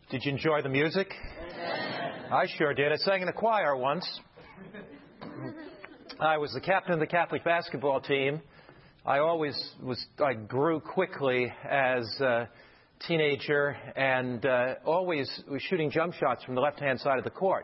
Did you enjoy the music? I sure did. I sang in a choir once. I was the captain of the Catholic basketball team. I grew quickly as a teenager and always was shooting jump shots from the left-hand side of the court.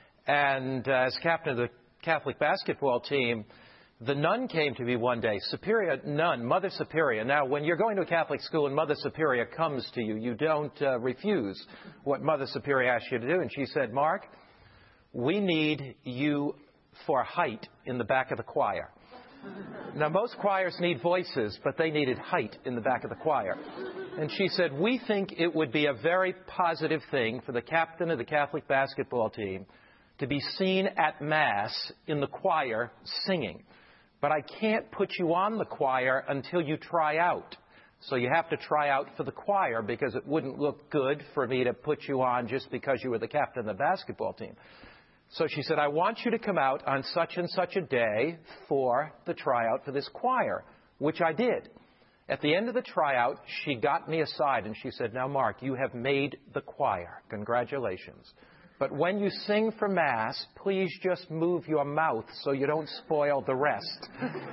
And as captain of the Catholic basketball team, the nun came to me one day, Superior Nun, Mother Superior. Now, when you're going to a Catholic school and Mother Superior comes to you, you don't refuse what Mother Superior asks you to do. And she said, Mark, we need you for height in the back of the choir. Now, most choirs need voices, but they needed height in the back of the choir. And she said, we think it would be a very positive thing for the captain of the Catholic basketball team to be seen at Mass in the choir singing. But I can't put you on the choir until you try out. So you have to try out for the choir because it wouldn't look good for me to put you on just because you were the captain of the basketball team. So she said, I want you to come out on such and such a day for the tryout for this choir, which I did. At the end of the tryout, she got me aside and she said, now, Mark, you have made the choir. Congratulations. But when you sing for Mass, please just move your mouth so you don't spoil the rest.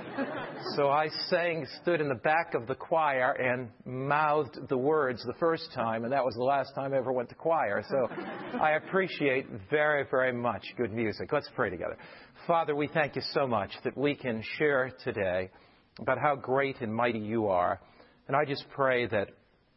So I stood in the back of the choir and mouthed the words the first time, and that was the last time I ever went to choir. So I appreciate very, very much good music. Let's pray together. Father, we thank you so much that we can share today about how great and mighty you are. And I just pray that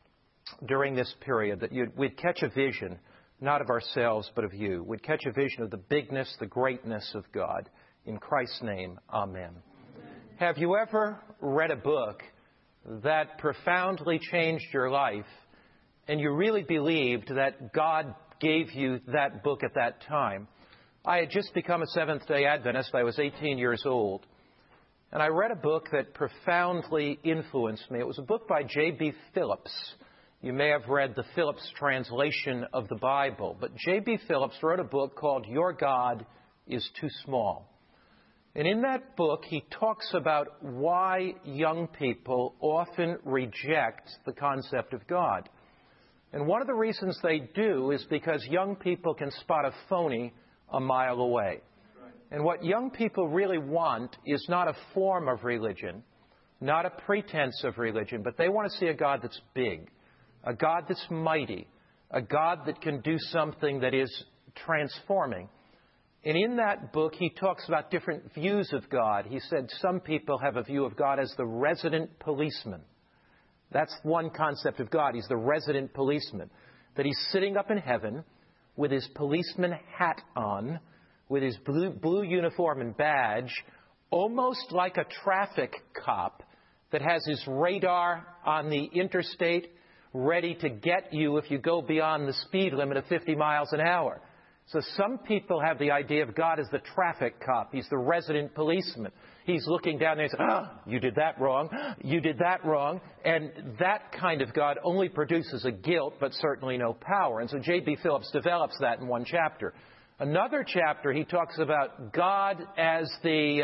during this period that we'd catch a vision, not of ourselves, but of you. We'd catch a vision of the bigness, the greatness of God. In Christ's name, amen. Have you ever read a book that profoundly changed your life and you really believed that God gave you that book at that time? I had just become a Seventh-day Adventist. I was 18 years old. And I read a book that profoundly influenced me. It was a book by J.B. Phillips. You may have read the Phillips translation of the Bible, but J.B. Phillips wrote a book called Your God is Too Small. And in that book, he talks about why young people often reject the concept of God. And one of the reasons they do is because young people can spot a phony a mile away. And what young people really want is not a form of religion, not a pretense of religion, but they want to see a God that's big, a God that's mighty, a God that can do something that is transforming. And in that book, he talks about different views of God. He said some people have a view of God as the resident policeman. That's one concept of God. He's the resident policeman. That he's sitting up in heaven with his policeman hat on, with his blue uniform and badge, almost like a traffic cop that has his radar on the interstate ready to get you if you go beyond the speed limit of 50 miles an hour. So some people have the idea of God as the traffic cop. He's the resident policeman. He's looking down there and saying, you did that wrong, you did that wrong. And that kind of God only produces a guilt, but certainly no power. And so J.B. Phillips develops that in one chapter. Another chapter, he talks about God as the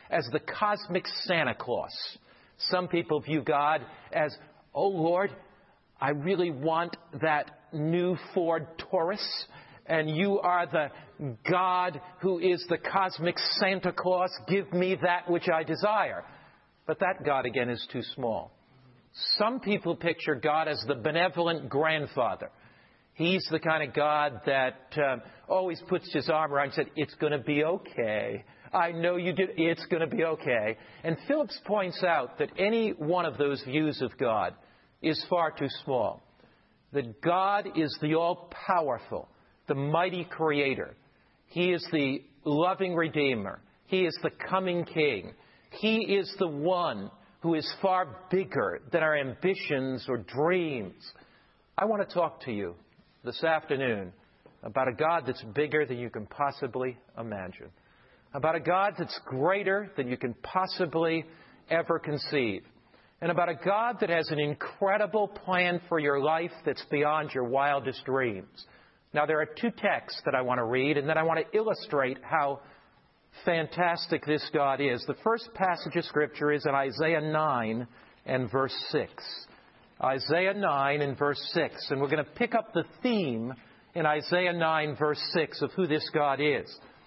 cosmic Santa Claus. Some people view God as, oh, Lord, I really want that new Ford Taurus, and you are the God who is the cosmic Santa Claus. Give me that which I desire. But that God, again, is too small. Some people picture God as the benevolent grandfather. He's the kind of God that always puts his arm around and said, it's going to be okay. I know you did. It's going to be okay. And Phillips points out that any one of those views of God is far too small. That God is the all-powerful, the mighty creator. He is the loving Redeemer. He is the coming King. He is the one who is far bigger than our ambitions or dreams. I want to talk to you this afternoon about a God that's bigger than you can possibly imagine. About a God that's greater than you can possibly ever conceive. And about a God that has an incredible plan for your life that's beyond your wildest dreams. Now, there are two texts that I want to read, and then I want to illustrate how fantastic this God is. The first passage of Scripture is in Isaiah 9 and verse 6. Isaiah 9 and verse 6. And we're going to pick up the theme in Isaiah 9 verse 6 of who this God is.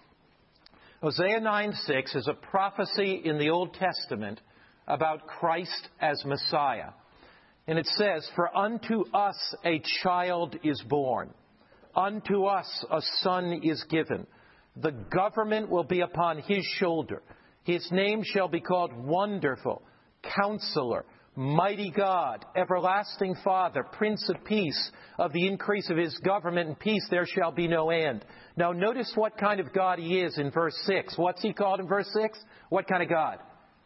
Hosea 9:6 is a prophecy in the Old Testament about Christ as Messiah. And it says, "For unto us a child is born, unto us a son is given. The government will be upon his shoulder. His name shall be called Wonderful, Counselor, Mighty God, Everlasting Father, Prince of Peace. Of the increase of his government and peace there shall be no end." Now notice what kind of God he is in verse 6. What's he called in verse 6? What kind of God?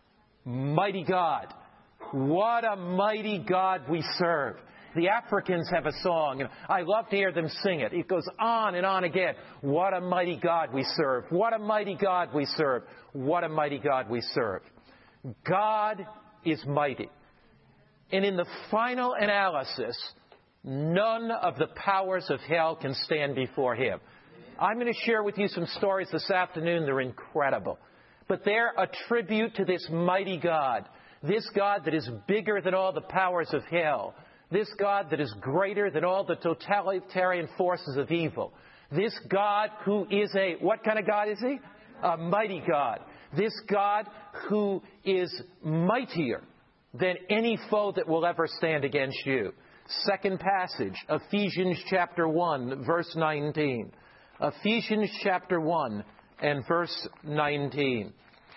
Mighty God. What a mighty God we serve. The Africans have a song, and I love to hear them sing it. It goes on and on again. What a mighty God we serve. What a mighty God we serve. What a mighty God we serve. God is mighty. And in the final analysis, none of the powers of hell can stand before him. I'm going to share with you some stories this afternoon. They're incredible. But they're a tribute to this mighty God. This God that is bigger than all the powers of hell. This God that is greater than all the totalitarian forces of evil. This God who is what kind of God is he? A mighty God. This God who is mightier than any foe that will ever stand against you. Second passage, Ephesians chapter 1, verse 19. Ephesians chapter 1 and verse 19.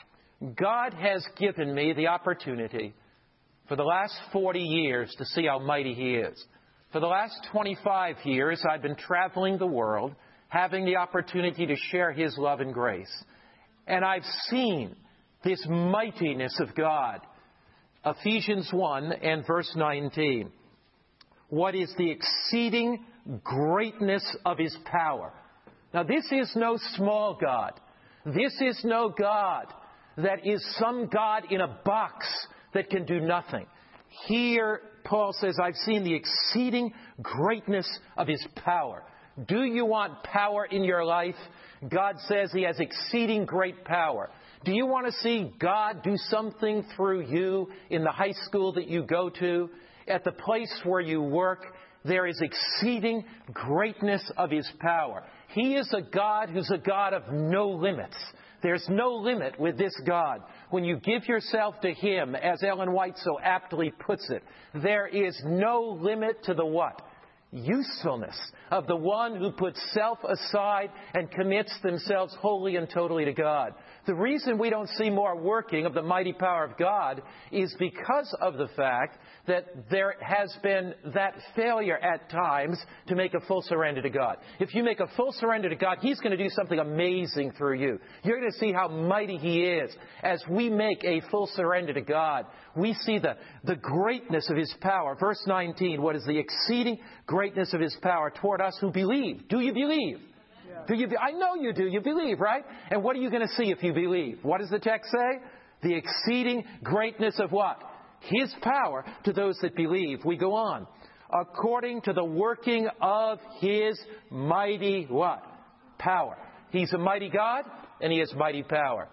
God has given me the opportunity for the last 40 years to see how mighty he is. For the last 25 years, I've been traveling the world, having the opportunity to share his love and grace. And I've seen this mightiness of God. Ephesians 1 and verse 19. What is the exceeding greatness of his power? Now, this is no small God. This is no God that is some God in a box that can do nothing. Here, Paul says, I've seen the exceeding greatness of his power. Do you want power in your life? God says he has exceeding great power. Do you want to see God do something through you in the high school that you go to, at the place where you work? There is exceeding greatness of his power. He is a God who's a God of no limits. There's no limit with this God. When you give yourself to him, as Ellen White so aptly puts it, there is no limit to the what? Usefulness of the one who puts self aside and commits themselves wholly and totally to God. The reason we don't see more working of the mighty power of God is because of the fact that there has been that failure at times to make a full surrender to God. If you make a full surrender to God, he's going to do something amazing through you. You're going to see how mighty he is. As we make a full surrender to God, we see the greatness of his power. Verse 19, what is the exceeding greatness of his power toward us who believe? Do you believe? Yeah. I know you do. You believe, right? And what are you going to see if you believe? What does the text say? The exceeding greatness of what? His power to those that believe. We go on. According to the working of his mighty what? Power. He's a mighty God and he has mighty power.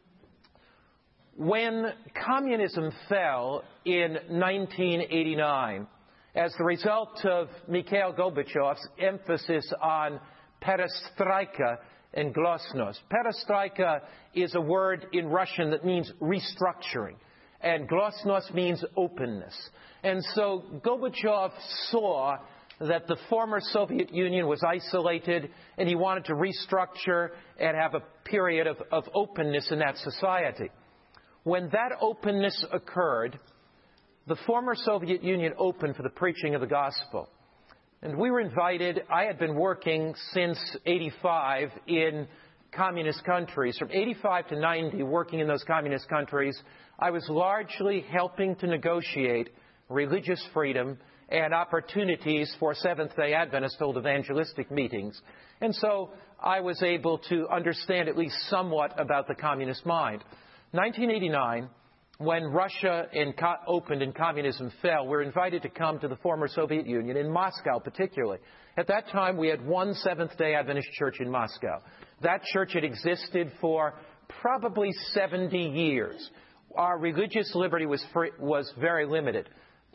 When communism fell in 1989, as the result of Mikhail Gorbachev's emphasis on perestroika and glasnost. Perestroika is a word in Russian that means restructuring, and glasnost means openness. And so Gorbachev saw that the former Soviet Union was isolated, and he wanted to restructure and have a period of openness in that society. When that openness occurred, the former Soviet Union opened for the preaching of the gospel. And we were invited. I had been working since 85 in communist countries. From 85 to 90, working in those communist countries, I was largely helping to negotiate religious freedom and opportunities for Seventh-day Adventist old evangelistic meetings. And so I was able to understand at least somewhat about the communist mind. 1989, when Russia opened and communism fell, we were invited to come to the former Soviet Union, in Moscow particularly. At that time, we had one Seventh-day Adventist church in Moscow. That church had existed for probably 70 years. Our religious liberty was very limited.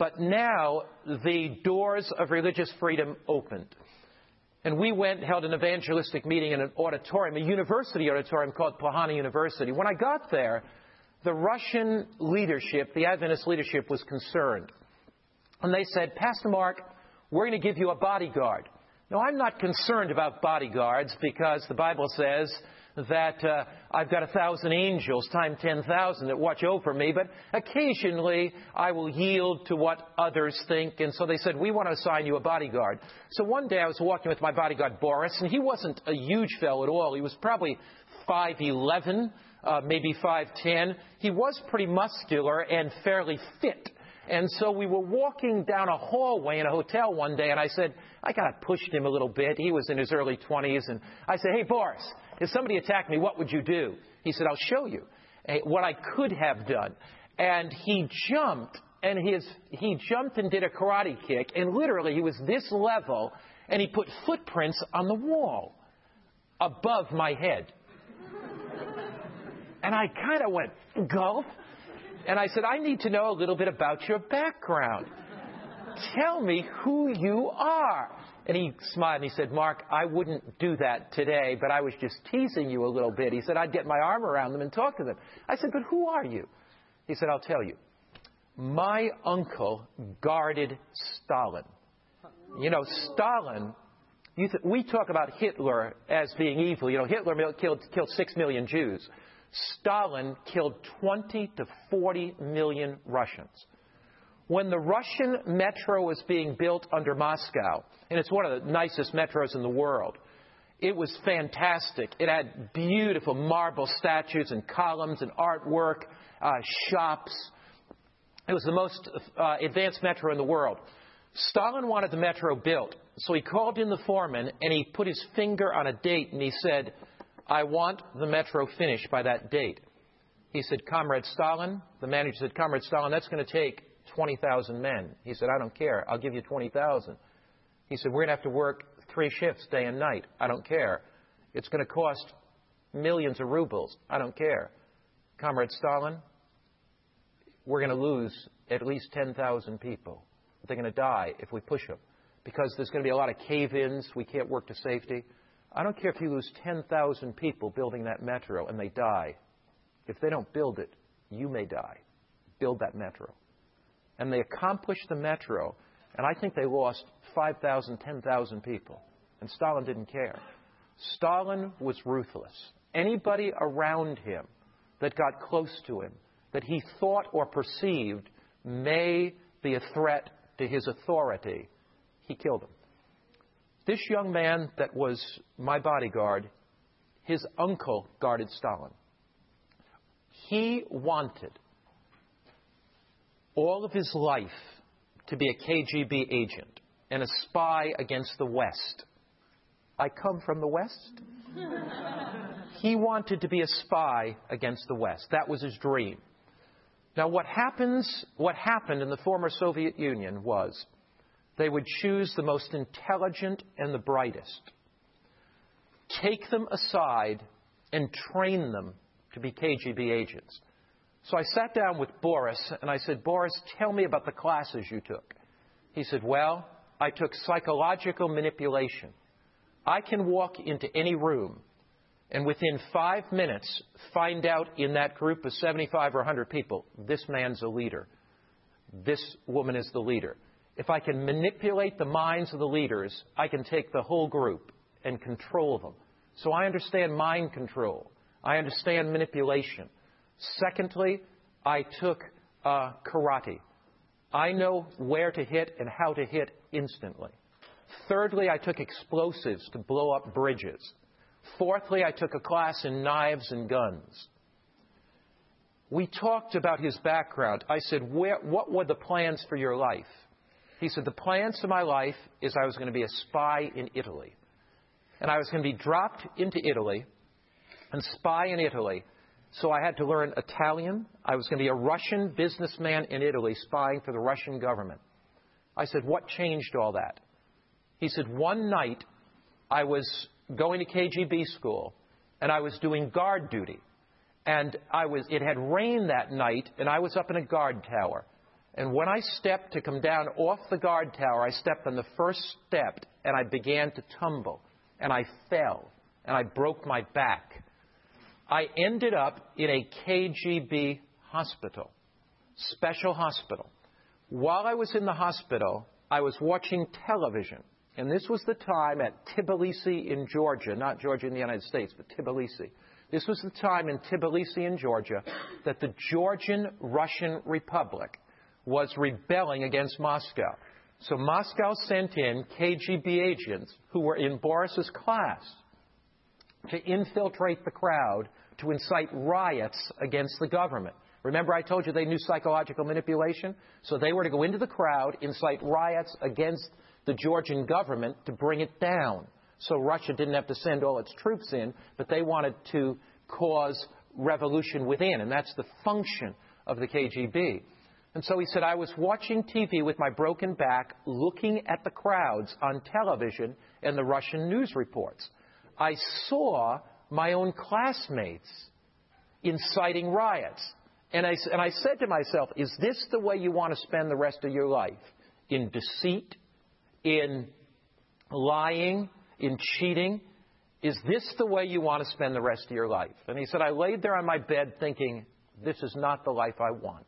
But now the doors of religious freedom opened. And we went and held an evangelistic meeting in an auditorium, a university auditorium called Plahana University. When I got there, the Russian leadership, the Adventist leadership, was concerned. And they said, Pastor Mark, we're going to give you a bodyguard. Now, I'm not concerned about bodyguards because the Bible says that I've got 1,000 angels times 10,000 that watch over me, but occasionally I will yield to what others think. And so they said, we want to assign you a bodyguard. So one day I was walking with my bodyguard, Boris, and he wasn't a huge fellow at all. He was probably 5'11", maybe 5'10". He was pretty muscular and fairly fit. And so we were walking down a hallway in a hotel one day, and I said, I kind of pushed him a little bit. He was in his early 20s, and I said, hey, Boris, if somebody attacked me, what would you do? He said, I'll show you what I could have done. And he jumped, and he jumped and did a karate kick, and literally he was this level, and he put footprints on the wall above my head. And I kind of went, gulp. And I said, I need to know a little bit about your background. Tell me who you are. And he smiled and he said, Mark, I wouldn't do that today, but I was just teasing you a little bit. He said, I'd get my arm around them and talk to them. I said, but who are you? He said, I'll tell you. My uncle guarded Stalin. You know, Stalin, we talk about Hitler as being evil. You know, Hitler killed 6 million Jews. Stalin killed 20 to 40 million Russians. When the Russian metro was being built under Moscow, and it's one of the nicest metros in the world, it was fantastic. It had beautiful marble statues and columns and artwork, shops. It was the most advanced metro in the world. Stalin wanted the metro built, so he called in the foreman and he put his finger on a date and he said, I want the metro finished by that date. He said, Comrade Stalin, the manager said, Comrade Stalin, that's going to take 20,000 men. He said, I don't care. I'll give you 20,000. He said, we're going to have to work 3 shifts, day and night. I don't care. It's going to cost millions of rubles. I don't care. Comrade Stalin, we're going to lose at least 10,000 people. They're going to die if we push them because there's going to be a lot of cave-ins. We can't work to safety. I don't care if you lose 10,000 people building that metro and they die. If they don't build it, you may die. Build that metro. And they accomplished the metro, and I think they lost 5,000, 10,000 people. And Stalin didn't care. Stalin was ruthless. Anybody around him that got close to him, that he thought or perceived may be a threat to his authority, he killed them. This young man that was my bodyguard, his uncle guarded Stalin. He wanted all of his life to be a KGB agent and a spy against the West. I come from the West. He wanted to be a spy against the West. That was his dream. Now, what happened in the former Soviet Union was they would choose the most intelligent and the brightest, take them aside, and train them to be KGB agents. So I sat down with Boris, and I said, Boris, tell me about the classes you took. He said, well, I took psychological manipulation. I can walk into any room and within 5 minutes find out in that group of 75 or 100 people, this man's a leader. This woman is the leader. If I can manipulate the minds of the leaders, I can take the whole group and control them. So I understand mind control. I understand manipulation. Secondly, I took karate. I know where to hit and how to hit instantly. Thirdly, I took explosives to blow up bridges. Fourthly, I took a class in knives and guns. We talked about his background. I said, what were the plans for your life? He said, the plans for my life is I was going to be a spy in Italy. And I was going to be dropped into Italy and spy in Italy. So I had to learn Italian. I was going to be a Russian businessman in Italy spying for the Russian government. I said, what changed all that? He said, one night I was going to KGB school and I was doing guard duty. And it had rained that night and I was up in a guard tower. And when I stepped to come down off the guard tower, I stepped on the first step, and I began to tumble, and I fell, and I broke my back. I ended up in a KGB hospital, special hospital. While I was in the hospital, I was watching television. And this was the time at Tbilisi in Georgia, not Georgia in the United States, but Tbilisi. This was the time in Tbilisi in Georgia that the Georgian-Russian Republic was rebelling against Moscow. So Moscow sent in KGB agents who were in Boris's class to infiltrate the crowd, to incite riots against the government. Remember I told you they knew psychological manipulation? So they were to go into the crowd, incite riots against the Georgian government to bring it down. So Russia didn't have to send all its troops in, but they wanted to cause revolution within, and that's the function of the KGB. And so he said, I was watching TV with my broken back, looking at the crowds on television and the Russian news reports. I saw my own classmates inciting riots. And I said to myself, is this the way you want to spend the rest of your life? In deceit, in lying, in cheating? Is this the way you want to spend the rest of your life? And he said, I laid there on my bed thinking, this is not the life I want.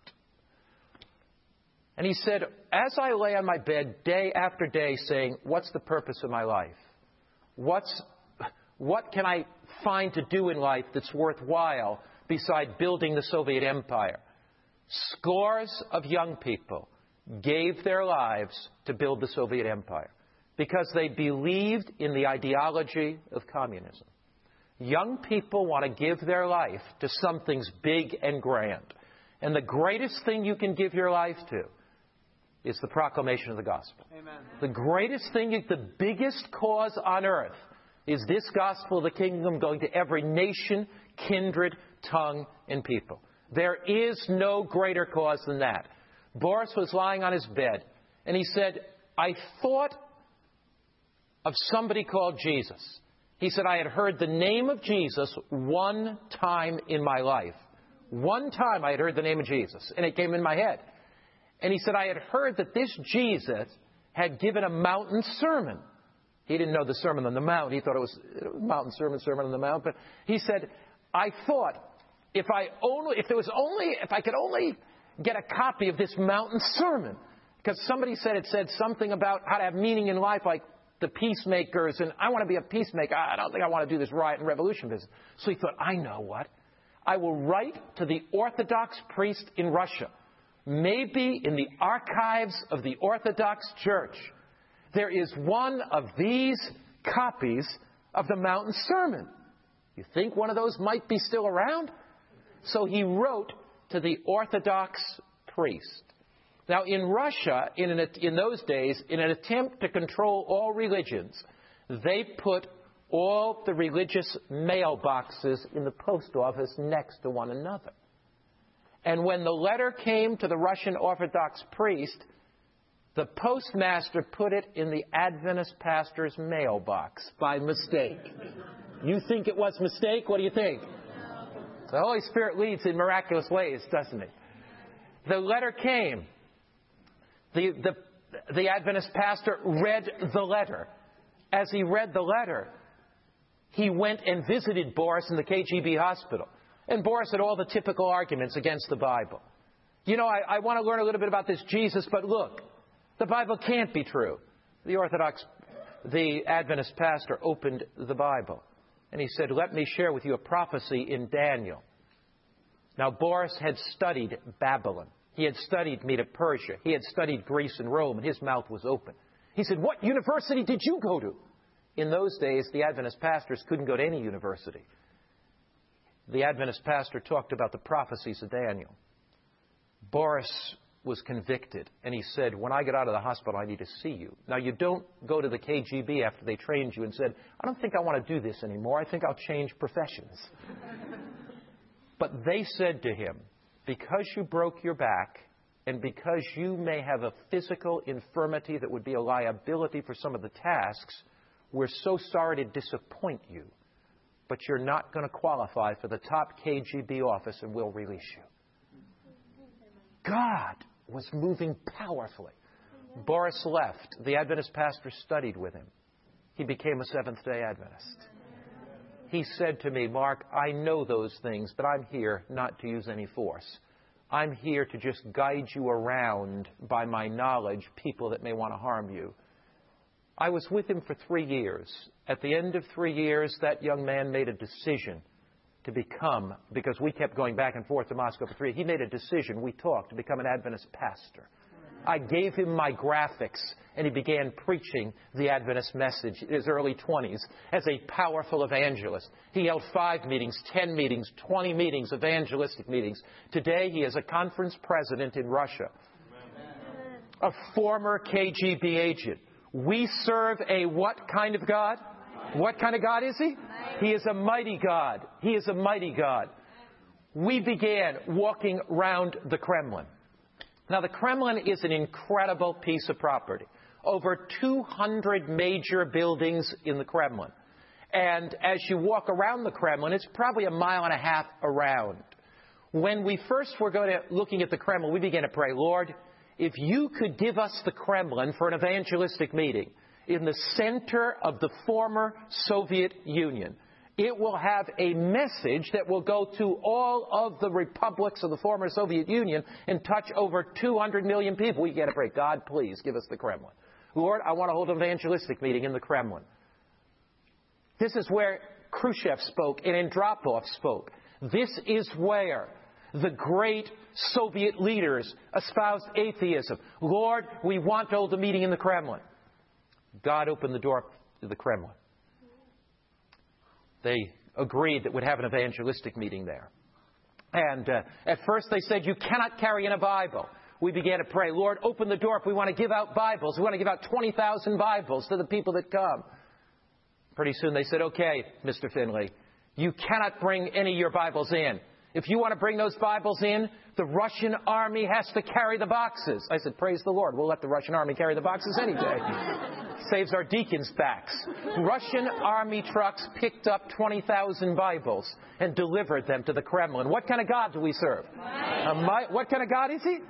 And he said, as I lay on my bed day after day saying, what's the purpose of my life? What can I find to do in life that's worthwhile beside building the Soviet Empire? Scores of young people gave their lives to build the Soviet Empire because they believed in the ideology of communism. Young people want to give their life to something big and grand. And the greatest thing you can give your life to is the proclamation of the gospel. Amen. The greatest thing, the biggest cause on earth is this gospel of the kingdom going to every nation, kindred, tongue, and people. There is no greater cause than that. Boris was lying on his bed, and he said, I thought of somebody called Jesus. He said, I had heard the name of Jesus one time in my life. One time I had heard the name of Jesus, and it came in my head. And he said, I had heard that this Jesus had given a mountain sermon. He didn't know the Sermon on the Mount. He thought it was mountain sermon, Sermon on the Mount. But he said, I thought, if I could only get a copy of this mountain sermon, because somebody said it said something about how to have meaning in life, like the peacemakers, and I want to be a peacemaker. I don't think I want to do this riot and revolution business. So he thought, I know what. I will write to the Orthodox priest in Russia. Maybe in the archives of the Orthodox Church, there is one of these copies of the Mountain Sermon. You think one of those might be still around? So he wrote to the Orthodox priest. Now, in Russia, in those days, in an attempt to control all religions, they put all the religious mailboxes in the post office next to one another. And when the letter came to the Russian Orthodox priest, the postmaster put it in the Adventist pastor's mailbox by mistake. You think it was a mistake? What do you think? The Holy Spirit leads in miraculous ways, doesn't it? The letter came. The Adventist pastor read the letter. As he read the letter, he went and visited Boris in the KGB hospital. And Boris had all the typical arguments against the Bible. You know, I want to learn a little bit about this Jesus, but look, the Bible can't be true. The Adventist pastor opened the Bible, and he said, let me share with you a prophecy in Daniel. Now, Boris had studied Babylon. He had studied Medo-Persia. He had studied Greece and Rome, and his mouth was open. He said, what university did you go to? In those days, the Adventist pastors couldn't go to any university. The Adventist pastor talked about the prophecies of Daniel. Boris was convicted, and he said, when I get out of the hospital, I need to see you. Now, you don't go to the KGB after they trained you and said, I don't think I want to do this anymore. I think I'll change professions. But they said to him, because you broke your back and because you may have a physical infirmity that would be a liability for some of the tasks, we're so sorry to disappoint you, but you're not going to qualify for the top KGB office and we'll release you. God was moving powerfully. Boris left. The Adventist pastor studied with him. He became a Seventh-day Adventist. He said to me, Mark, I know those things, but I'm here not to use any force. I'm here to just guide you around by my knowledge, people that may want to harm you. I was with him for 3 years. At the end of 3 years, that young man made a decision to become, because we kept going back and forth to Moscow for 3 years, he made a decision, we talked, to become an Adventist pastor. I gave him my graphics, and he began preaching the Adventist message in his early 20s as a powerful evangelist. He held 5 meetings, 10 meetings, 20 meetings, evangelistic meetings. Today, he is a conference president in Russia, a former KGB agent. We serve a what kind of God? What kind of God is He? He is a mighty God. He is a mighty God. We began walking round the Kremlin. Now, the Kremlin is an incredible piece of property. Over 200 major buildings in the Kremlin. And as you walk around the Kremlin, it's probably 1.5 miles around. When we first were looking at the Kremlin, we began to pray, Lord, if you could give us the Kremlin for an evangelistic meeting in the center of the former Soviet Union, it will have a message that will go to all of the republics of the former Soviet Union and touch over 200 million people. We got to pray, God, please give us the Kremlin. Lord, I want to hold an evangelistic meeting in the Kremlin. This is where Khrushchev spoke and Andropov spoke. This is where the great Soviet leaders espoused atheism. Lord, we want to hold a meeting in the Kremlin. God opened the door to the Kremlin. They agreed that we'd have an evangelistic meeting there. And at first they said, you cannot carry in a Bible. We began to pray, Lord, open the door if we want to give out Bibles. We want to give out 20,000 Bibles to the people that come. Pretty soon they said, okay, Mr. Finley, you cannot bring any of your Bibles in. If you want to bring those Bibles in, the Russian army has to carry the boxes. I said, praise the Lord. We'll let the Russian army carry the boxes any day. Saves our deacons' backs. Russian army trucks picked up 20,000 Bibles and delivered them to the Kremlin. What kind of God do we serve? What kind of God is He?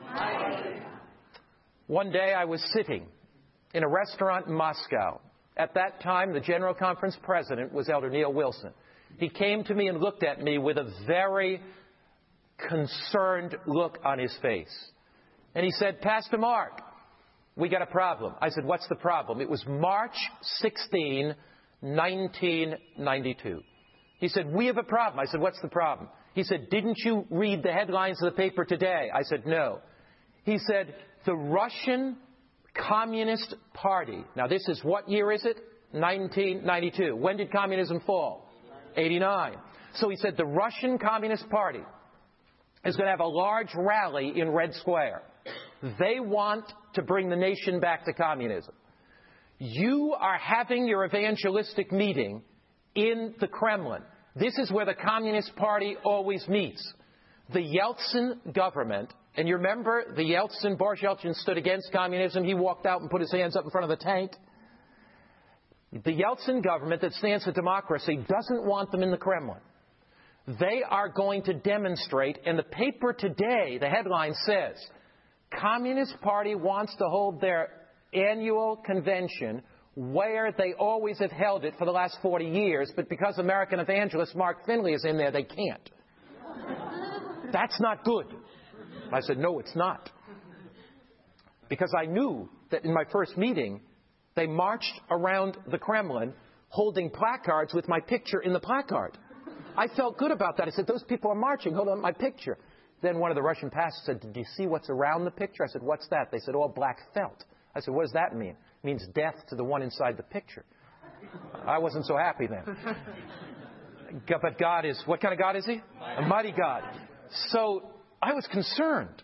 One day I was sitting in a restaurant in Moscow. At that time, the General Conference president was Elder Neil Wilson. He came to me and looked at me with a very concerned look on his face. And he said, Pastor Mark, we got a problem. I said, what's the problem? It was March 16, 1992. He said, we have a problem. I said, what's the problem? He said, didn't you read the headlines of the paper today? I said, no. He said, the Russian Communist Party. Now, this is what year is it? 1992. When did communism fall? 89. So he said the Russian Communist Party is going to have a large rally in Red Square. They want to bring the nation back to communism. You are having your evangelistic meeting in the Kremlin. This is where the Communist Party always meets. The Yeltsin government, and you remember Boris Yeltsin stood against communism. He walked out and put his hands up in front of the tank. The Yeltsin government that stands for democracy doesn't want them in the Kremlin. They are going to demonstrate, and the paper today, the headline says, Communist Party wants to hold their annual convention where they always have held it for the last 40 years, but because American evangelist Mark Finley is in there, they can't. That's not good. I said, no, it's not. Because I knew that in my first meeting, they marched around the Kremlin holding placards with my picture in the placard. I felt good about that. I said, those people are marching. Hold on, my picture. Then one of the Russian pastors said, did you see what's around the picture? I said, what's that? They said, all black felt. I said, what does that mean? It means death to the one inside the picture. I wasn't so happy then. But God is, what kind of God is He? A mighty God. So I was concerned,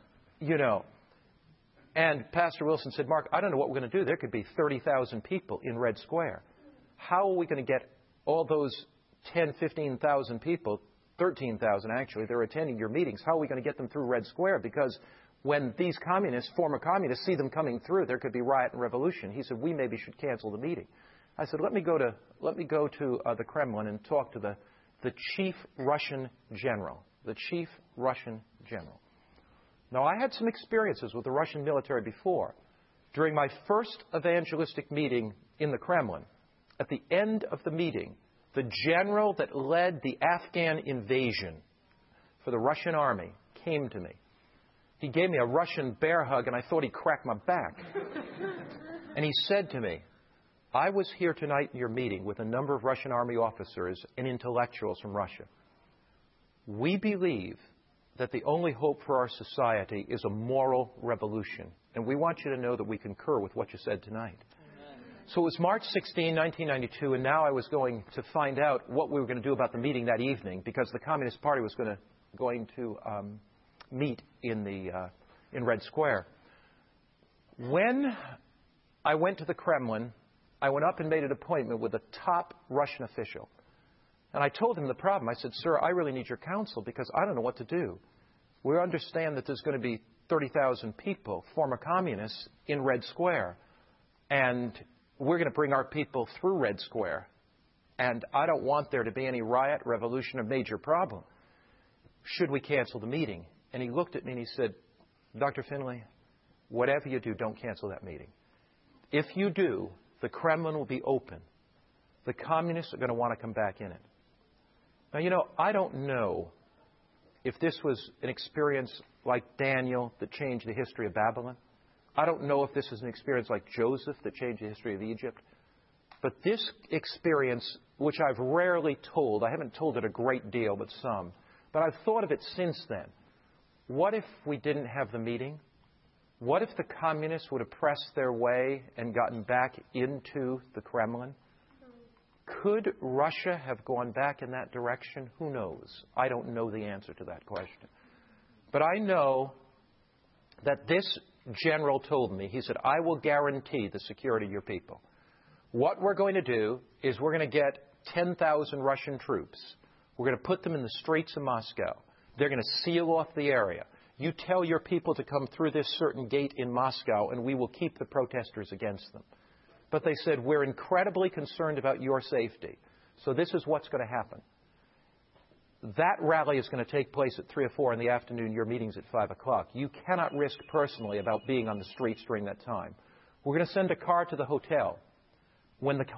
And Pastor Wilson said, Mark, I don't know what we're going to do. There could be 30,000 people in Red Square. How are we going to get all those 10, 15,000 people, 13,000 actually, they're attending your meetings? How are we going to get them through Red Square? Because when these communists, former communists, see them coming through, there could be riot and revolution. He said, we maybe should cancel the meeting. I said, let me go to the Kremlin and talk to the chief Russian general. The chief Russian general. Now, I had some experiences with the Russian military before. During my first evangelistic meeting in the Kremlin, at the end of the meeting, the general that led the Afghan invasion for the Russian army came to me. He gave me a Russian bear hug, and I thought he cracked my back. And he said to me, I was here tonight in your meeting with a number of Russian army officers and intellectuals from Russia. We believe that the only hope for our society is a moral revolution. And we want you to know that we concur with what you said tonight. Amen. So it was March 16, 1992, and now I was going to find out what we were going to do about the meeting that evening, because the Communist Party was going to meet in Red Square. When I went to the Kremlin, I went up and made an appointment with a top Russian official. And I told him the problem. I said, sir, I really need your counsel because I don't know what to do. We understand that there's going to be 30,000 people, former communists, in Red Square. And we're going to bring our people through Red Square. And I don't want there to be any riot, revolution, or major problem. Should we cancel the meeting? And he looked at me and he said, Dr. Finley, whatever you do, don't cancel that meeting. If you do, the Kremlin will be open. The communists are going to want to come back in it. Now, you know, I don't know if this was an experience like Daniel that changed the history of Babylon. I don't know if this is an experience like Joseph that changed the history of Egypt. But this experience, which I've rarely told, I haven't told it a great deal, but some, but I've thought of it since then. What if we didn't have the meeting? What if the communists would have pressed their way and gotten back into the Kremlin? Could Russia have gone back in that direction? Who knows? I don't know the answer to that question. But I know that this general told me, he said, I will guarantee the security of your people. What we're going to do is we're going to get 10,000 Russian troops. We're going to put them in the streets of Moscow. They're going to seal off the area. You tell your people to come through this certain gate in Moscow, and we will keep the protesters against them. But they said, we're incredibly concerned about your safety. So this is what's going to happen. That rally is going to take place at 3 or 4 in the afternoon. Your meeting's at 5 o'clock. You cannot risk personally about being on the streets during that time. We're going to send a car to the hotel. When the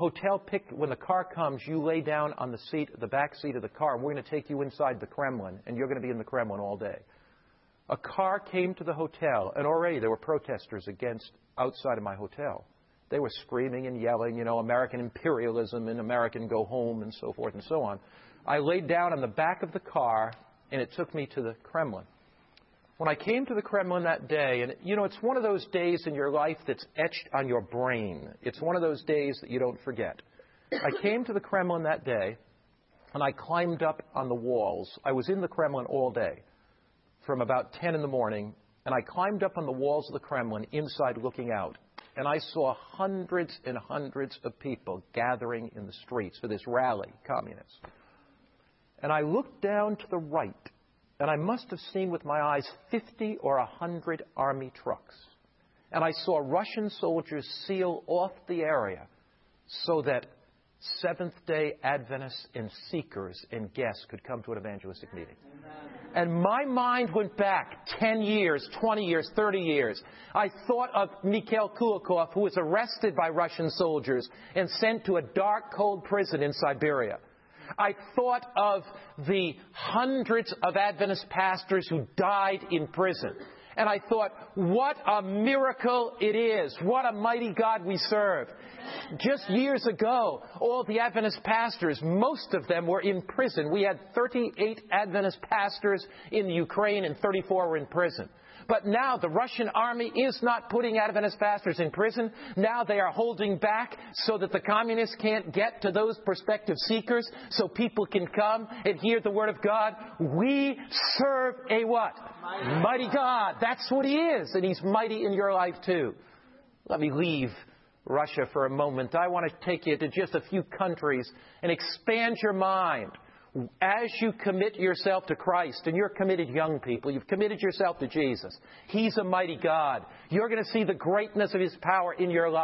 car comes, you lay down on the back seat of the car, and we're going to take you inside the Kremlin, and you're going to be in the Kremlin all day. A car came to the hotel, and already there were protesters outside of my hotel. They were screaming and yelling, you know, American imperialism and American go home and so forth and so on. I laid down on the back of the car, and it took me to the Kremlin. When I came to the Kremlin that day, and, you know, it's one of those days in your life that's etched on your brain. It's one of those days that you don't forget. I came to the Kremlin that day, and I climbed up on the walls. I was in the Kremlin all day, from about 10 in the morning, and I climbed up on the walls of the Kremlin inside looking out. And I saw hundreds and hundreds of people gathering in the streets for this rally, communists. And I looked down to the right, and I must have seen with my eyes 50 or 100 army trucks. And I saw Russian soldiers seal off the area so that Seventh-day Adventists and seekers and guests could come to an evangelistic meeting. And my mind went back 10 years, 20 years, 30 years. I thought of Mikhail Kulikov, who was arrested by Russian soldiers and sent to a dark, cold prison in Siberia. I thought of the hundreds of Adventist pastors who died in prison. And I thought, what a miracle it is. What a mighty God we serve. Just years ago, all the Adventist pastors, most of them were in prison. We had 38 Adventist pastors in the Ukraine and 34 were in prison. But now the Russian army is not putting Adventist pastors in prison. Now they are holding back so that the communists can't get to those prospective seekers, so people can come and hear the Word of God. We serve a what? Mighty God. That's what He is, and He's mighty in your life too. Let me leave Russia for a moment. I want to take you to just a few countries and expand your mind. As you commit yourself to Christ, and you're committed young people, you've committed yourself to Jesus. He's a mighty God. You're going to see the greatness of His power in your life.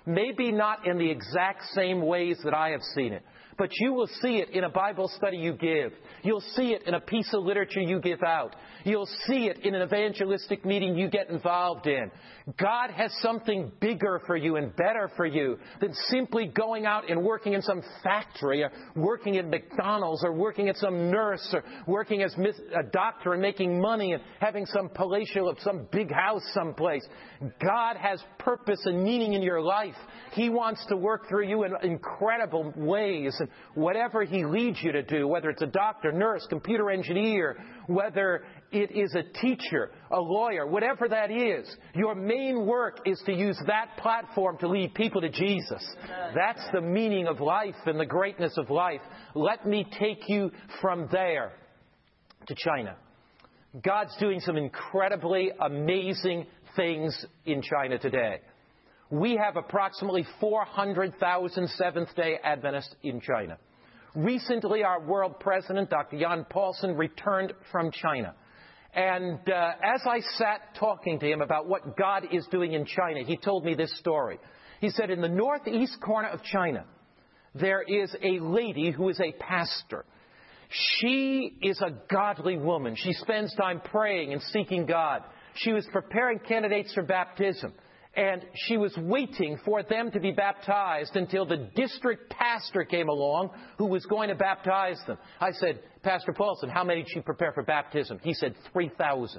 Maybe not in the exact same ways that I have seen it, but you will see it in a Bible study you give. You'll see it in a piece of literature you give out. You'll see it in an evangelistic meeting you get involved in. God has something bigger for you and better for you than simply going out and working in some factory or working at McDonald's or working as some nurse or working as a doctor and making money and having some palatial, some big house someplace. God has purpose and meaning in your life. He wants to work through you in incredible ways. And whatever He leads you to do, whether it's a doctor, nurse, computer engineer, whether it is a teacher, a lawyer, whatever that is, your main work is to use that platform to lead people to Jesus. That's the meaning of life and the greatness of life. Let me take you from there to China. God's doing some incredibly amazing things in China today. We have approximately 400,000 Seventh-day Adventists in China. Recently, our world president, Dr. Jan Paulsen, returned from China. And as I sat talking to him about what God is doing in China, he told me this story. He said, in the northeast corner of China, there is a lady who is a pastor. She is a godly woman. She spends time praying and seeking God. She was preparing candidates for baptism. And she was waiting for them to be baptized until the district pastor came along who was going to baptize them. I said, Pastor Paulsen, how many did she prepare for baptism? He said, 3,000.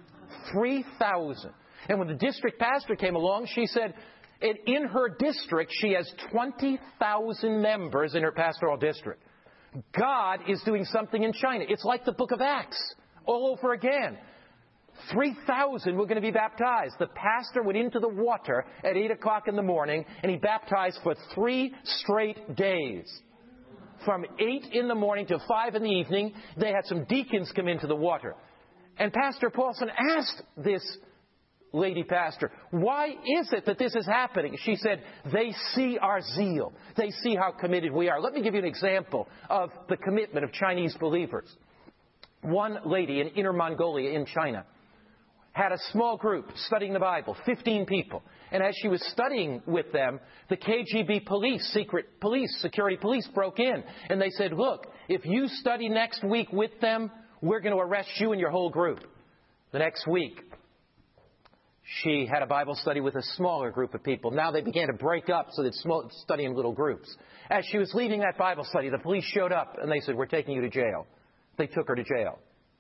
3,000. And when the district pastor came along, she said, and in her district, she has 20,000 members in her pastoral district. God is doing something in China. It's like the book of Acts all over again. 3,000 were going to be baptized. The pastor went into the water at 8 o'clock in the morning, and he baptized for 3 straight days. From 8 in the morning to 5 in the evening, they had some deacons come into the water. And Pastor Paulsen asked this lady pastor, why is it that this is happening? She said, they see our zeal. They see how committed we are. Let me give you an example of the commitment of Chinese believers. One lady in Inner Mongolia in China had a small group studying the Bible, 15 people. And as she was studying with them, the KGB police, secret police, security police broke in. And they said, look, if you study next week with them, we're going to arrest you and your whole group. The next week, she had a Bible study with a smaller group of people. Now they began to break up so they'd study in little groups. As she was leaving that Bible study, the police showed up and they said, we're taking you to jail. They took her to jail.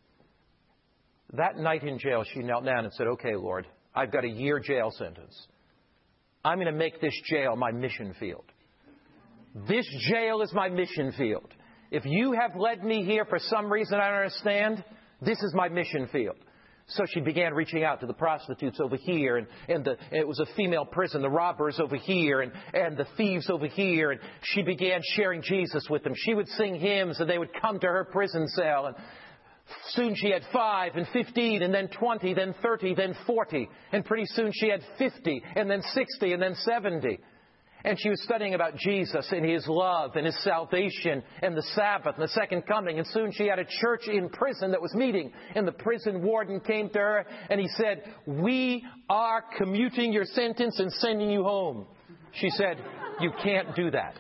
That night in jail, she knelt down and said, okay, Lord, I've got a year jail sentence. I'm going to make this jail my mission field. This jail is my mission field. If you have led me here for some reason I don't understand, this is my mission field. So she began reaching out to the prostitutes over here, and it was a female prison, the robbers over here, and the thieves over here. And she began sharing Jesus with them. She would sing hymns, and they would come to her prison cell. And soon she had 5 and 15 and then 20, then 30, then 40. And pretty soon she had 50 and then 60 and then 70. And she was studying about Jesus and His love and His salvation and the Sabbath and the second coming. And soon she had a church in prison that was meeting. And the prison warden came to her and he said, we are commuting your sentence and sending you home. She said, you can't do that.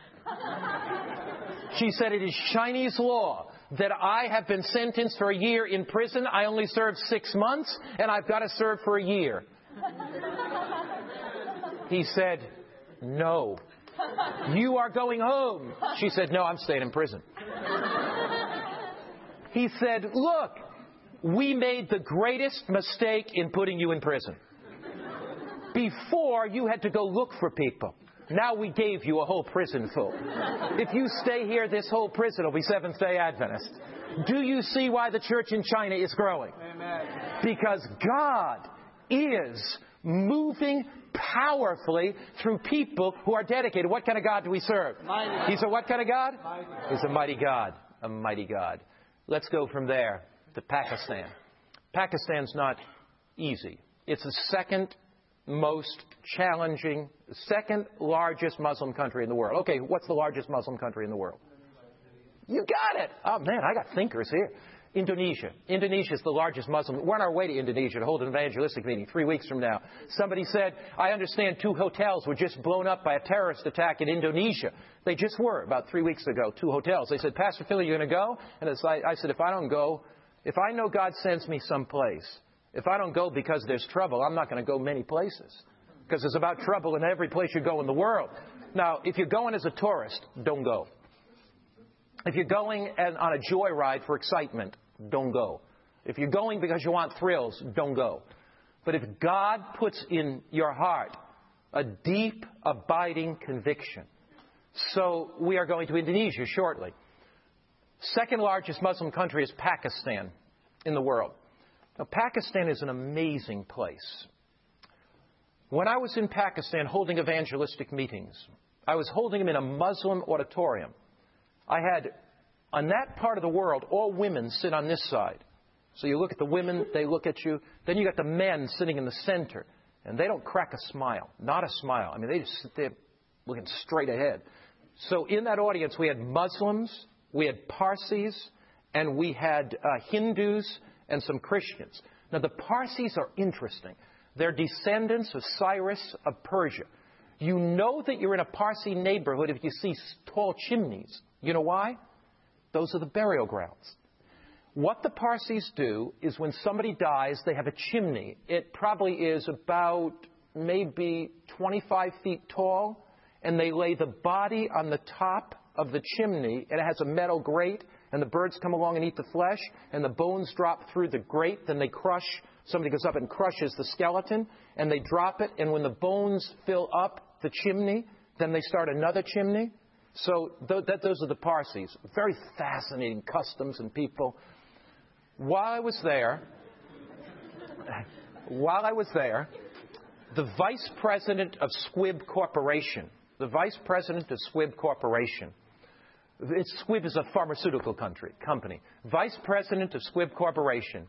She said, it is Chinese law that I have been sentenced for a year in prison. I only served 6 months, and I've got to serve for a year. He said, no. You are going home. She said, no, I'm staying in prison. He said, look, we made the greatest mistake in putting you in prison. Before, you had to go look for people. Now we gave you a whole prison full. If you stay here, this whole prison will be Seventh-day Adventist. Do you see why the church in China is growing? Amen. Because God is moving powerfully through people who are dedicated. What kind of God do we serve? Mighty. He's a what kind of God? Mighty. He's a mighty God. A mighty God. Let's go from there to Pakistan. Pakistan's not easy. It's the second most challenging, second largest Muslim country in the world. Okay, what's the largest Muslim country in the world? You got it. Oh, man, I got thinkers here. Indonesia. Indonesia is the largest Muslim. We're on our way to Indonesia to hold an evangelistic meeting 3 weeks from now. Somebody said, I understand 2 hotels were just blown up by a terrorist attack in Indonesia. They just were about 3 weeks ago, 2 hotels. They said, Pastor Phil, you going to go? And I said, if I don't go, if I know God sends me someplace, if I don't go because there's trouble, I'm not going to go many places. Because there's about trouble in every place you go in the world. Now, if you're going as a tourist, don't go. If you're going on a joyride for excitement, don't go. If you're going because you want thrills, don't go. But if God puts in your heart a deep, abiding conviction. So we are going to Indonesia shortly. Second largest Muslim country is Pakistan in the world. Now, Pakistan is an amazing place. When I was in Pakistan holding evangelistic meetings, I was holding them in a Muslim auditorium. I had, on that part of the world, all women sit on this side. So you look at the women, they look at you. Then you got the men sitting in the center. And they don't crack a smile. Not a smile. I mean, they just sit there looking straight ahead. So in that audience, we had Muslims, we had Parsis, and we had Hindus and some Christians. Now, the Parsis are interesting. They're descendants of Cyrus of Persia. You know that you're in a Parsi neighborhood if you see tall chimneys. You know why? Those are the burial grounds. What the Parsis do is when somebody dies, they have a chimney. It probably is about maybe 25 feet tall, and they lay the body on the top of the chimney, and it has a metal grate, and the birds come along and eat the flesh, and the bones drop through the grate, then they crush. Somebody goes up and crushes the skeleton, and they drop it, and when the bones fill up the chimney, then they start another chimney. So those are the Parsis. Very fascinating customs and people. While I was there, the vice president of Squibb Corporation, Squibb is a pharmaceutical company. Vice president of Squibb Corporation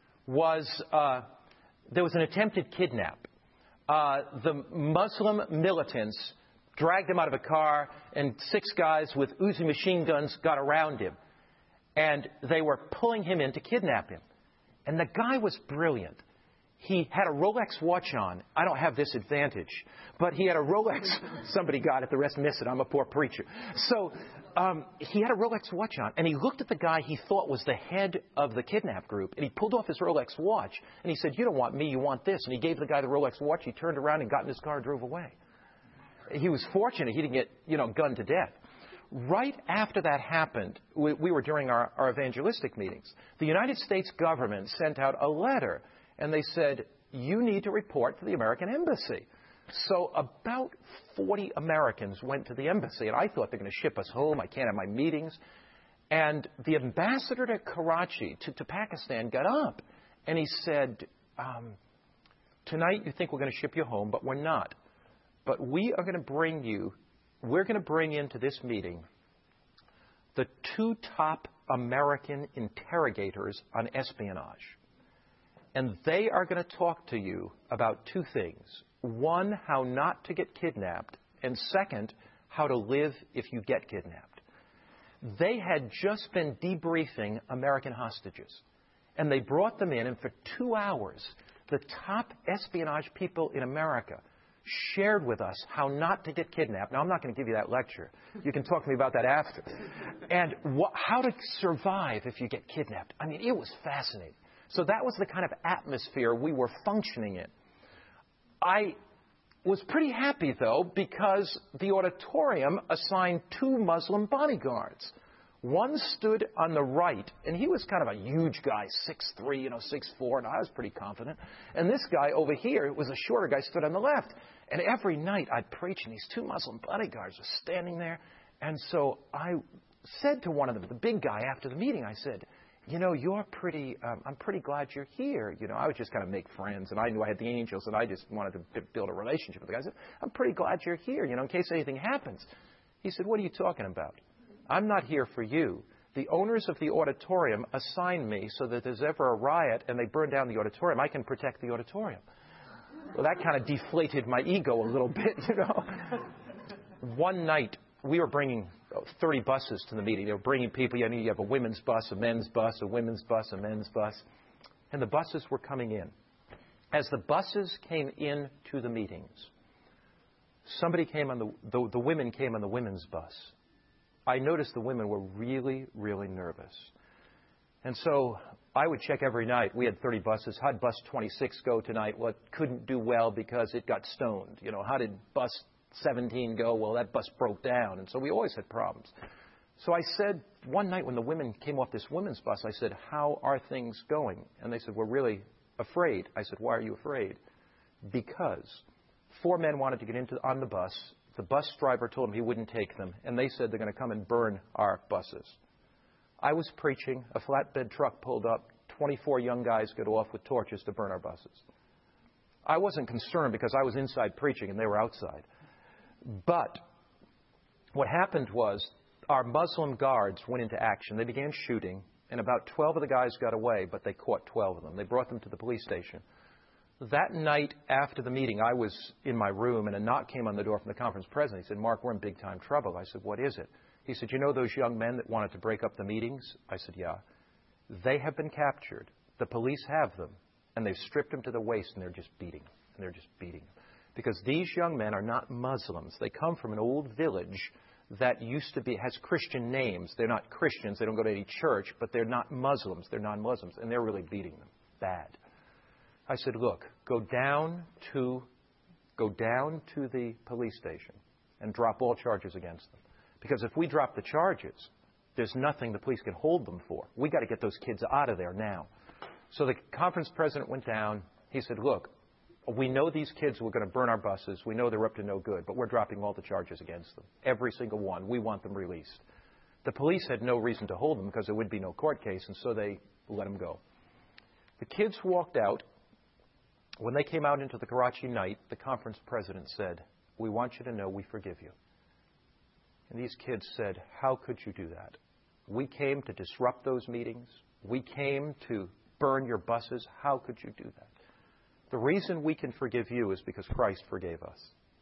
there was an attempted kidnap. The Muslim militants dragged him out of a car, and 6 guys with Uzi machine guns got around him. And they were pulling him in to kidnap him. And the guy was brilliant. He had a Rolex watch on. I don't have this advantage. But he had a Rolex. Somebody got it. The rest missed it. I'm a poor preacher. So he had a Rolex watch on. And he looked at the guy he thought was the head of the kidnap group. And he pulled off his Rolex watch. And he said, you don't want me, you want this. And he gave the guy the Rolex watch. He turned around and got in his car and drove away. He was fortunate he didn't get, gunned to death. Right after that happened, we were during our evangelistic meetings. The United States government sent out a letter, and they said, you need to report to the American embassy. So about 40 Americans went to the embassy, and I thought they're going to ship us home. I can't have my meetings. And the ambassador to Karachi, to Pakistan, got up, and he said, tonight you think we're going to ship you home, but we're not. But we're going to bring into this meeting the 2 top American interrogators on espionage. And they are going to talk to you about 2 things. One, how not to get kidnapped. And second, how to live if you get kidnapped. They had just been debriefing American hostages. And they brought them in, and for 2 hours, the top espionage people in America shared with us how not to get kidnapped. Now, I'm not going to give you that lecture. You can talk to me about that after. And how to survive if you get kidnapped. I mean, it was fascinating. So that was the kind of atmosphere we were functioning in. I was pretty happy, though, because the auditorium assigned 2 Muslim bodyguards. One stood on the right, and he was kind of a huge guy, 6'3", 6'4", and I was pretty confident. And this guy over here was a shorter guy, stood on the left. And every night I'd preach, and these 2 Muslim bodyguards were standing there. And so I said to one of them, the big guy, after the meeting, I said, you're pretty, I'm pretty glad you're here. I was just kind of make friends, and I knew I had the angels, and I just wanted to build a relationship with the guy. I said, I'm pretty glad you're here, in case anything happens. He said, what are you talking about? I'm not here for you. The owners of the auditorium assigned me so that if there's ever a riot and they burn down the auditorium, I can protect the auditorium. Well, that kind of deflated my ego a little bit, One night, we were bringing 30 buses to the meeting. They were bringing people. You have a women's bus, a men's bus, a women's bus, a men's bus. And the buses were coming in. As the buses came in to the meetings, somebody came on the women came on the women's bus. I noticed the women were really, really nervous. And so I would check every night. We had 30 buses. How'd bus 26 go tonight? Well, it couldn't do well because it got stoned. How did bus 17 go? Well, that bus broke down. And so we always had problems. So I said, one night when the women came off this women's bus, I said, how are things going? And they said, we're really afraid. I said, why are you afraid? Because 4 men wanted to get on the bus. The bus driver told them he wouldn't take them. And they said they're going to come and burn our buses. I was preaching. A flatbed truck pulled up. 24 young guys got off with torches to burn our buses. I wasn't concerned because I was inside preaching and they were outside. But what happened was our Muslim guards went into action. They began shooting, and about 12 of the guys got away, but they caught 12 of them. They brought them to the police station. That night after the meeting, I was in my room, and a knock came on the door from the conference president. He said, Mark, we're in big-time trouble. I said, what is it? He said, you know those young men that wanted to break up the meetings? I said, yeah. They have been captured. The police have them, and they've stripped them to the waist, and they're just beating them. And they're just beating them. Because these young men are not Muslims. They come from an old village that has Christian names. They're not Christians. They don't go to any church, but they're not Muslims. They're non-Muslims, and they're really beating them bad. I said, look, go down to the police station and drop all charges against them. Because if we drop the charges, there's nothing the police can hold them for. We got to get those kids out of there now. So the conference president went down. He said, look, we know these kids were going to burn our buses. We know they're up to no good, but we're dropping all the charges against them. Every single one. We want them released. The police had no reason to hold them because there would be no court case, and so they let them go. The kids walked out. When they came out into the Karachi night, the conference president said, we want you to know we forgive you. And these kids said, how could you do that? We came to disrupt those meetings. We came to burn your buses. How could you do that? The reason we can forgive you is because Christ forgave us.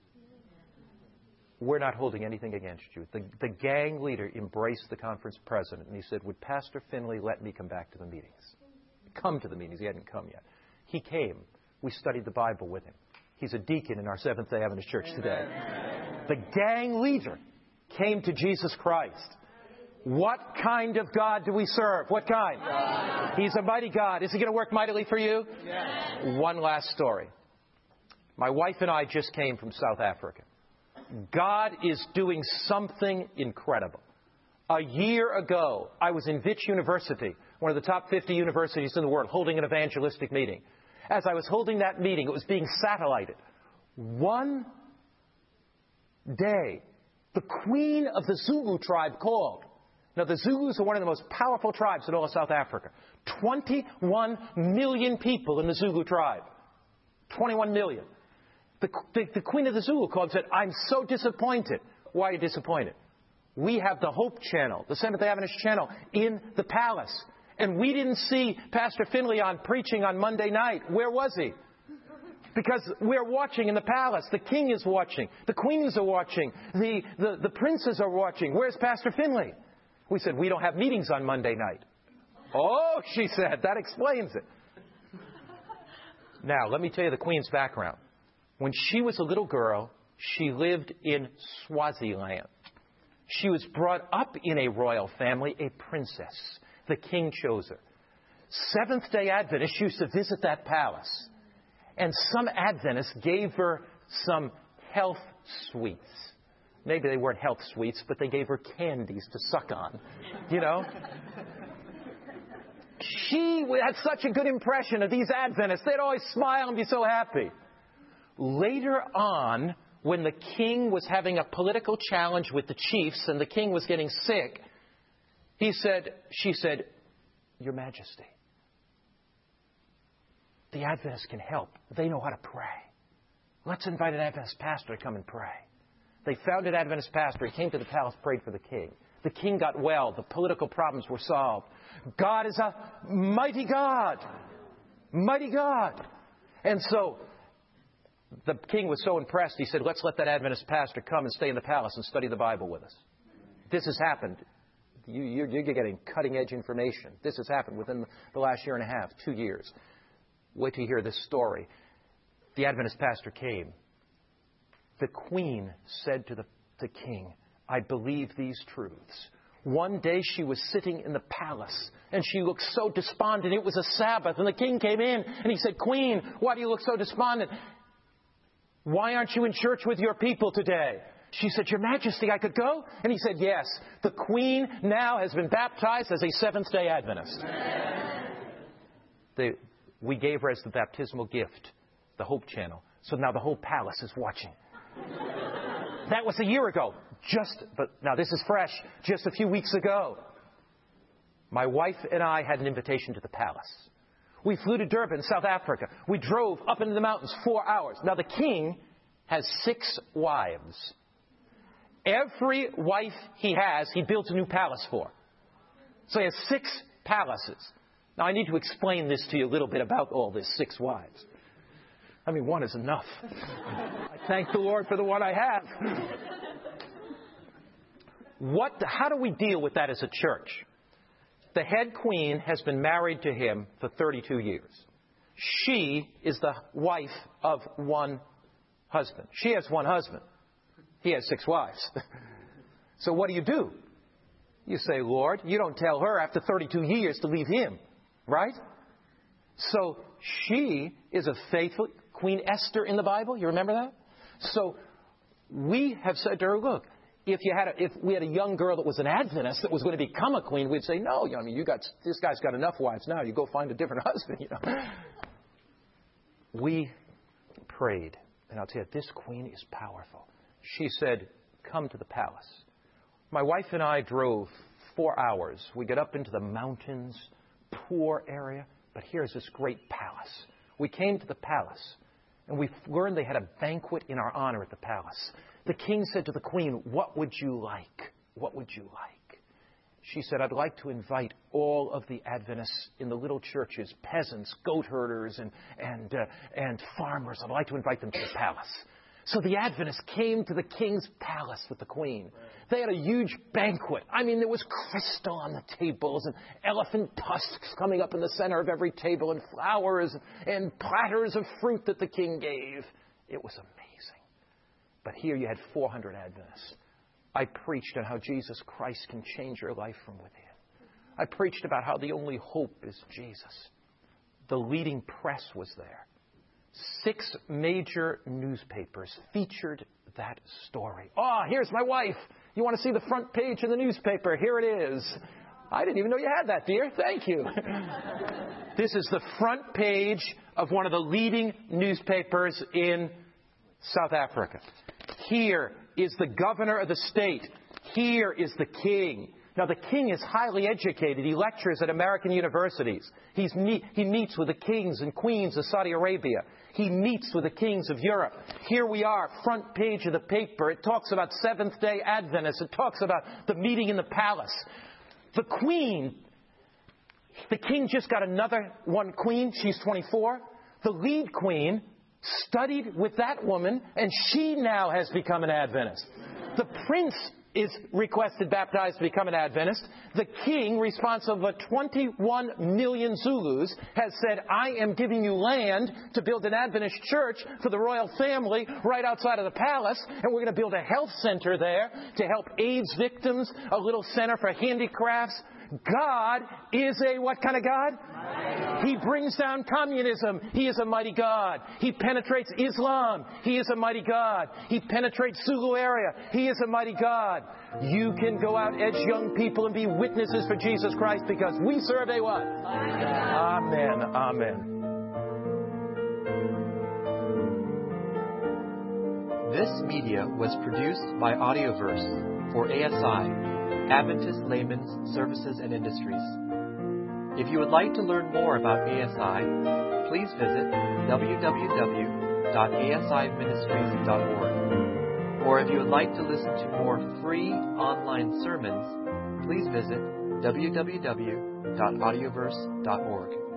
We're not holding anything against you. The gang leader embraced the conference president, and he said, would Pastor Finley let me come back to the meetings? Come to the meetings. He hadn't come yet. He came. We studied the Bible with him. He's a deacon in our Seventh-day Adventist church today. The gang leader came to Jesus Christ. What kind of God do we serve? What kind? God. He's a mighty God. Is he going to work mightily for you? Yes. One last story. My wife and I just came from South Africa. God is doing something incredible. A year ago, I was in Wits University, one of the top 50 universities in the world, holding an evangelistic meeting. As I was holding that meeting, it was being satellited. One day, the queen of the Zulu tribe called. Now, the Zulus are one of the most powerful tribes in all of South Africa. 21 million people in the Zulu tribe. 21 million. The queen of the Zulu called and said, I'm so disappointed. Why are you disappointed? We have the Hope Channel, the Seventh-day Adventist channel, in the palace. And we didn't see Pastor Finley on preaching on Monday night. Where was he? Because we're watching in the palace. The king is watching. The queens are watching. The princes are watching. Where's Pastor Finley? We said, we don't have meetings on Monday night. Oh, she said, that explains it. Now, let me tell you the queen's background. When she was a little girl, she lived in Swaziland. She was brought up in a royal family, a princess. The king chose her. Seventh-day Adventists used to visit that palace. And some Adventists gave her some health sweets. Maybe they weren't health sweets, but they gave her candies to suck on. You know? She had such a good impression of these Adventists. They'd always smile and be so happy. Later on, when the king was having a political challenge with the chiefs and the king was getting sick, she said, Your Majesty, the Adventists can help. They know how to pray. Let's invite an Adventist pastor to come and pray. They found an Adventist pastor. He came to the palace, prayed for the king. The king got well. The political problems were solved. God is a mighty God. Mighty God. And so the king was so impressed, he said, let's let that Adventist pastor come and stay in the palace and study the Bible with us. This has happened. You're getting cutting-edge information. This has happened within the last year and a half, 2 years. Wait till you hear this story. The Adventist pastor came. The Queen said to the king, I believe these truths. One day she was sitting in the palace, and she looked so despondent. It was a Sabbath, and the king came in, and he said, Queen, why do you look so despondent? Why aren't you in church with your people today? She said, Your Majesty, I could go? And he said, yes. The Queen now has been baptized as a Seventh-day Adventist. We gave her as the baptismal gift the Hope Channel. So now the whole palace is watching. That was a year ago. But now this is fresh. Just a few weeks ago, my wife and I had an invitation to the palace. We flew to Durban, South Africa. We drove up into the mountains 4 hours. Now the king has 6 wives. Every wife he has, he builds a new palace for. So he has 6 palaces. Now I need to explain this to you a little bit about all this 6 wives. I mean, 1 is enough. I thank the Lord for the one I have. How do we deal with that as a church? The head queen has been married to him for 32 years. She is the wife of one husband. She has one husband. He has 6 wives. So what do? You say, Lord, you don't tell her after 32 years to leave him, right? So she is a faithful Queen Esther in the Bible. You remember that? So we have said to her, look, if we had a young girl that was an Adventist that was going to become a queen, we'd say, no, I mean, this guy's got enough wives now. You go find a different husband, We prayed, and I'll tell you, this queen is powerful. She said, come to the palace. My wife and I drove 4 hours. We got up into the mountains, poor area, but here's this great palace. We came to the palace, and we learned they had a banquet in our honor at the palace. The king said to the queen, what would you like? What would you like? She said, I'd like to invite all of the Adventists in the little churches, peasants, goat herders, and farmers. I'd like to invite them to the palace. So the Adventists came to the king's palace with the queen. They had a huge banquet. I mean, there was crystal on the tables and elephant tusks coming up in the center of every table and flowers and platters of fruit that the king gave. It was amazing. But here you had 400 Adventists. I preached on how Jesus Christ can change your life from within. I preached about how the only hope is Jesus. The leading press was there. 6 major newspapers featured that story. Here's my wife. You want to see the front page of the newspaper? Here it is. I didn't even know you had that, dear. Thank you. This is the front page of one of the leading newspapers in South Africa. Here is the governor of the state. Here is the king. Now, the king is highly educated. He lectures at American universities. He meets with the kings and queens of Saudi Arabia. He meets with the kings of Europe. Here we are, front page of the paper. It talks about Seventh-day Adventists. It talks about the meeting in the palace. The queen, the king just got another one queen. She's 24. The lead queen studied with that woman, and she now has become an Adventist. The prince is requested baptized to become an Adventist. The king, responsible for 21 million Zulus, has said, I am giving you land to build an Adventist church for the royal family right outside of the palace, and we're going to build a health center there to help AIDS victims, a little center for handicrafts. God is a what kind of God? Mighty. He brings down communism. He is a mighty God. He penetrates Islam. He is a mighty God. He penetrates Zulu area. He is a mighty God. You can go out, edge young people, and be witnesses for Jesus Christ because we serve a what? Amen. Amen. This media was produced by Audioverse for ASI, Adventist Layman's Services and Industries. If you would like to learn more about ASI, please visit www.asiministries.org. Or if you would like to listen to more free online sermons, please visit www.audioverse.org.